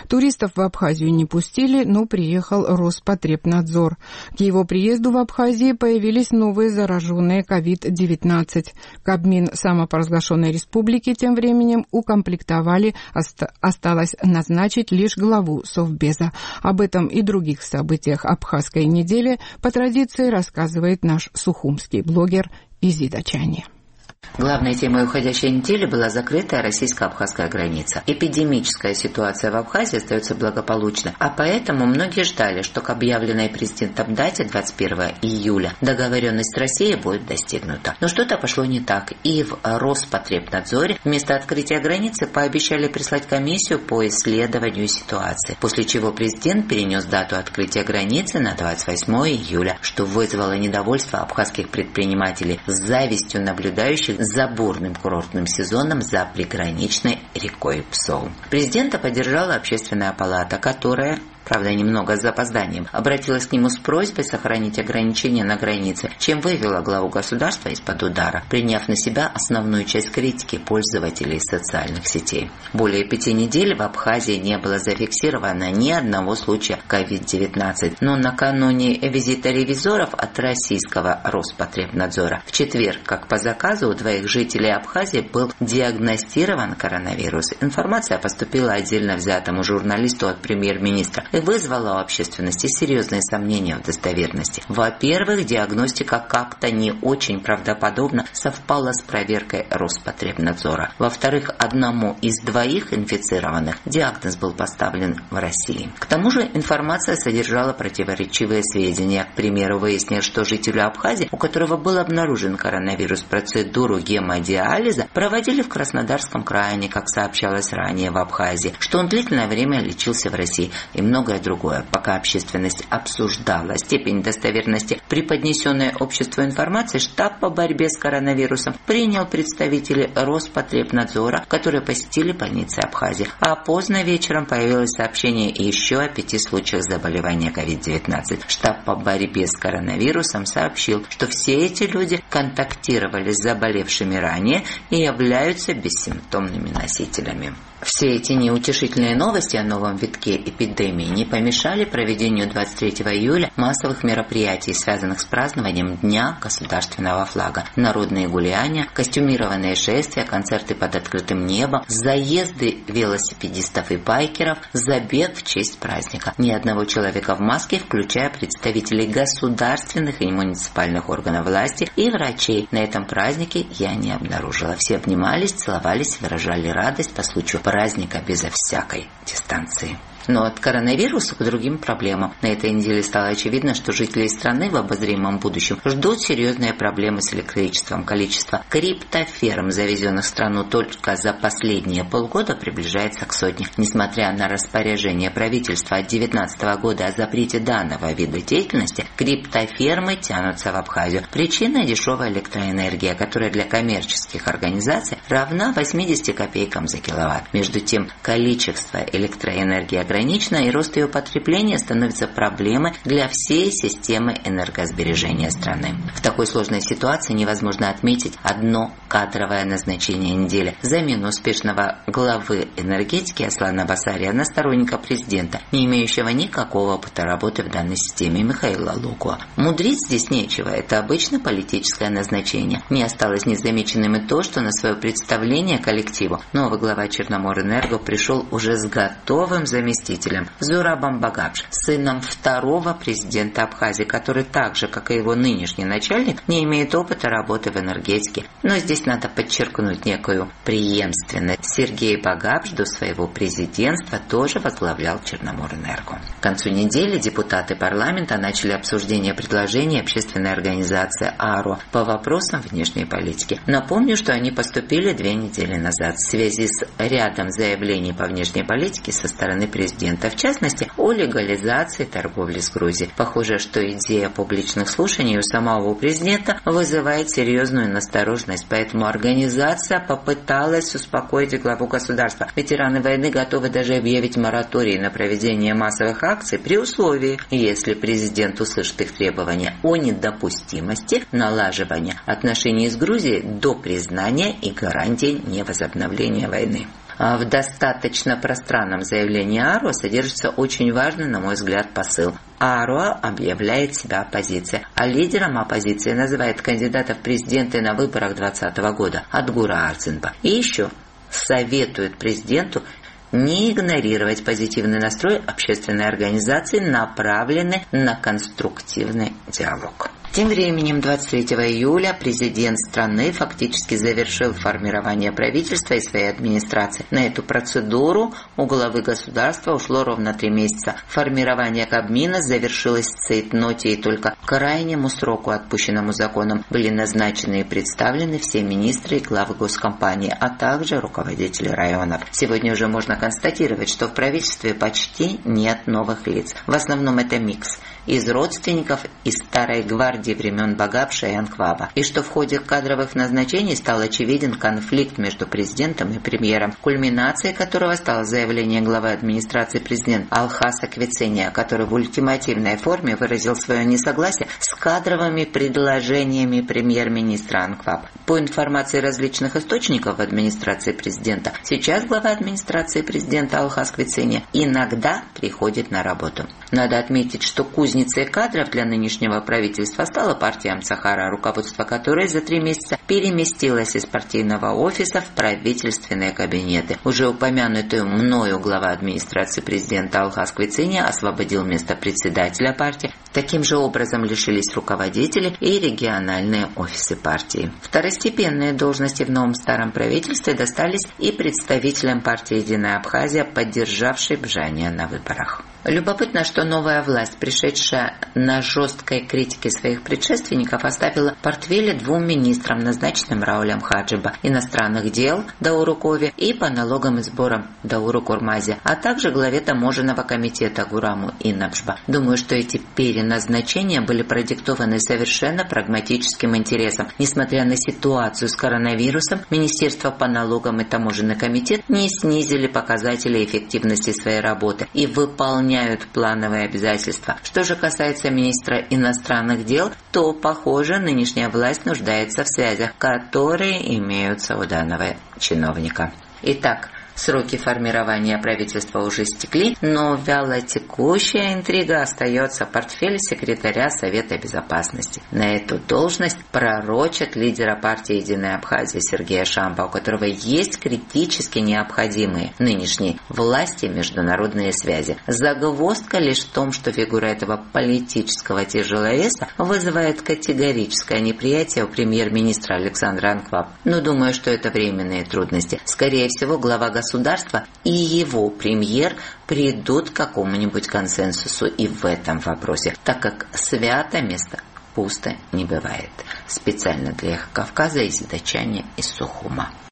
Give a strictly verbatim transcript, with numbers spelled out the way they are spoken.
Туристов в Абхазию не пустили, но приехал Роспотребнадзор. К его приезду в Абхазии появились новые зараженные ковид девятнадцать. Кабмин самопровозглашенной республики тем временем укомплектовали, оста- осталось назначить лишь главу Совбеза. Об этом и других событиях Абхазской недели по традиции рассказывает наш сухумский блогер Изида Чани. Главной темой уходящей недели была закрытая российско-абхазская граница. Эпидемическая ситуация в Абхазии остается благополучной, а поэтому многие ждали, что к объявленной президентом дате двадцать первого июля договоренность с Россией будет достигнута. Но что-то пошло не так, и в Роспотребнадзоре вместо открытия границы пообещали прислать комиссию по исследованию ситуации, после чего президент перенес дату открытия границы на двадцать восьмого июля, что вызвало недовольство абхазских предпринимателей с завистью наблюдающих за бурным курортным сезоном за приграничной рекой Псол. Президента поддержала Общественная палата, которая, правда, немного с запозданием, обратилась к нему с просьбой сохранить ограничения на границе, чем вывела главу государства из-под удара, приняв на себя основную часть критики пользователей социальных сетей. Более пяти недель в Абхазии не было зафиксировано ни одного случая ковид девятнадцать, но накануне визита ревизоров от российского Роспотребнадзора в четверг, как по заказу, у двоих жителей Абхазии был диагностирован коронавирус. Информация поступила отдельно взятому журналисту от премьер-министра и вызвала у общественности серьезные сомнения в достоверности. Во-первых, диагностика как-то не очень правдоподобно совпала с проверкой Роспотребнадзора. Во-вторых, одному из двоих инфицированных диагноз был поставлен в России. К тому же информация содержала противоречивые сведения. К примеру, выяснилось, что жителю Абхазии, у которого был обнаружен коронавирус, процедуру гемодиализа проводили в Краснодарском крае, как сообщалось ранее в Абхазии, что он длительное время лечился в России и многое другое. Пока общественность обсуждала степень достоверности преподнесенной обществу информации, штаб по борьбе с коронавирусом принял представителей Роспотребнадзора, которые посетили больницы Абхазии. А поздно вечером появилось сообщение еще о пяти случаях заболевания ковид девятнадцать. Штаб по борьбе с коронавирусом сообщил, что все эти люди контактировали с заболевшими ранее и являются бессимптомными носителями. Все эти неутешительные новости о новом витке эпидемии не помешали проведению двадцать третьего июля массовых мероприятий, связанных с празднованием Дня государственного флага. Народные гуляния, костюмированные шествия, концерты под открытым небом, заезды велосипедистов и байкеров, забег в честь праздника. Ни одного человека в маске, включая представителей государственных и муниципальных органов власти и врачей, на этом празднике я не обнаружила. Все обнимались, целовались, выражали радость по случаю праздника безо всякой дистанции. Но от коронавируса к другим проблемам. На этой неделе стало очевидно, что жители страны в обозримом будущем ждут серьезные проблемы с электричеством. Количество криптоферм, завезенных в страну только за последние полгода, приближается к сотне. Несмотря на распоряжение правительства от две тысячи девятнадцатого года о запрете данного вида деятельности, криптофермы тянутся в Абхазию. Причина – дешевая электроэнергия, которая для коммерческих организаций равна восьмидесяти копейкам за киловатт. Между тем, количество электроэнергии ограничено, и рост ее потребления становится проблемой для всей системы энергосбережения страны. В такой сложной ситуации невозможно отметить одно кадровое назначение недели – замену успешного главы энергетики Аслана Басария на сторонника президента, не имеющего никакого опыта работы в данной системе, Михаила Лукуа. Мудрить здесь нечего, это обычно политическое назначение. Не осталось незамеченным и то, что на свое представление коллективу новый глава Черноморэнерго пришел уже с готовым заместителем Зурабом Багапш, сыном второго президента Абхазии, который так же, как и его нынешний начальник, не имеет опыта работы в энергетике. Но здесь надо подчеркнуть некую преемственность. Сергей Багапш до своего президентства тоже возглавлял Черноморэнерго. К концу недели депутаты парламента начали обсуждение предложений общественной организации АРО по вопросам внешней политики. Напомню, что они поступили две недели назад в связи с рядом заявлений по внешней политике со стороны президента. В частности, о легализации торговли с Грузией. Похоже, что идея публичных слушаний у самого президента вызывает серьезную настороженность, поэтому организация попыталась успокоить главу государства. Ветераны войны готовы даже объявить мораторий на проведение массовых акций при условии, если президент услышит их требования о недопустимости налаживания отношений с Грузией до признания и гарантий невозобновления войны. В достаточно пространном заявлении Аруа содержится очень важный, на мой взгляд, посыл. Аруа объявляет себя оппозицией, а лидером оппозиции называет кандидата в президенты на выборах двадцатого года Адгура Ардзинба. И еще советует президенту не игнорировать позитивный настрой общественной организации, направленный на конструктивный диалог. Тем временем двадцать третьего июля президент страны фактически завершил формирование правительства и своей администрации. На эту процедуру у главы государства ушло ровно три месяца. Формирование Кабмина завершилось в цейтноте, и только к крайнему сроку, отпущенному законом, были назначены и представлены все министры и главы госкомпании, а также руководители районов. Сегодня уже можно констатировать, что в правительстве почти нет новых лиц. В основном это микс из родственников и старой гвардии времен Багапша и Анкваба, и что в ходе кадровых назначений стал очевиден конфликт между президентом и премьером, кульминацией которого стало заявление главы администрации президента Алхаса Квицения, который в ультимативной форме выразил свое несогласие с кадровыми предложениями премьер-министра Анкваба. По информации различных источников в администрации президента, сейчас глава администрации президента Алхас Квицения иногда приходит на работу. Надо отметить, что кузницей кадров для нынешнего правительства стала партия Амцахара, руководство которой за три месяца переместилось из партийного офиса в правительственные кабинеты. Уже упомянутую мною глава администрации президента Алхас Квицения освободил место председателя партии. Таким же образом лишились руководители и региональные офисы партии. Второстепенные должности в новом старом правительстве достались и представителям партии «Единая Абхазия», поддержавшей Бжания на выборах. Любопытно, что новая власть, пришедшая на жесткой критике своих предшественников, оставила портфели двум министрам, назначенным Раулем Хаджиба, иностранных дел Дауру Кове и по налогам и сборам Дауру Курмазе, а также главе таможенного комитета Гураму Инабжба. Думаю, что эти переназначения были продиктованы совершенно прагматическим интересом. Несмотря на ситуацию с коронавирусом, Министерство по налогам и таможенный комитет не снизили показатели эффективности своей работы и выполняют плановые обязательства. Что же касается министра иностранных дел, то, похоже, нынешняя власть нуждается в связях, которые имеются у данного чиновника. Итак, сроки формирования правительства уже истекли, но вялотекущая интрига остается портфель секретаря Совета Безопасности. На эту должность пророчат лидера партии «Единая Абхазия» Сергея Шамба, у которого есть критически необходимые нынешней власти международные связи. Загвоздка лишь в том, что фигура этого политического тяжеловеса вызывает категорическое неприятие у премьер-министра Александра Анкваба. Но думаю, что это временные трудности. Скорее всего, глава государства Государство и его премьер придут к какому-нибудь консенсусу и в этом вопросе, так как свято место пусто не бывает. Специально для Эхо Кавказа из Дачани из Сухума.